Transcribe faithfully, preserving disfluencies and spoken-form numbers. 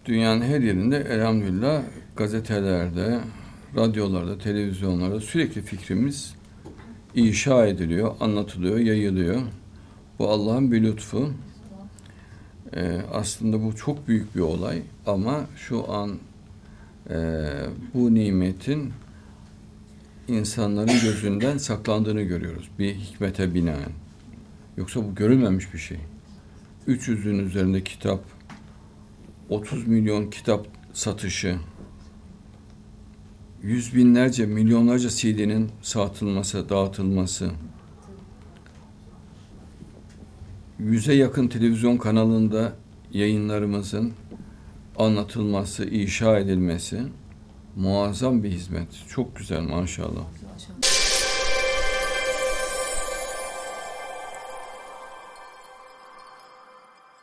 Dünyanın her yerinde elhamdülillah gazetelerde, radyolarda, televizyonlarda sürekli fikrimiz inşa ediliyor, anlatılıyor, yayılıyor. Bu Allah'ın bir lütfu. Ee, aslında bu çok büyük bir olay ama şu an e, bu nimetin insanların gözünden saklandığını görüyoruz bir hikmete binaen. Yoksa bu görülmemiş bir şey. üç yüzün üzerinde kitap, otuz milyon kitap satışı, yüz binlerce, milyonlarca C D'nin satılması, dağıtılması, yüze yakın televizyon kanalında yayınlarımızın anlatılması, inşa edilmesi muazzam bir hizmet. Çok güzel maşallah.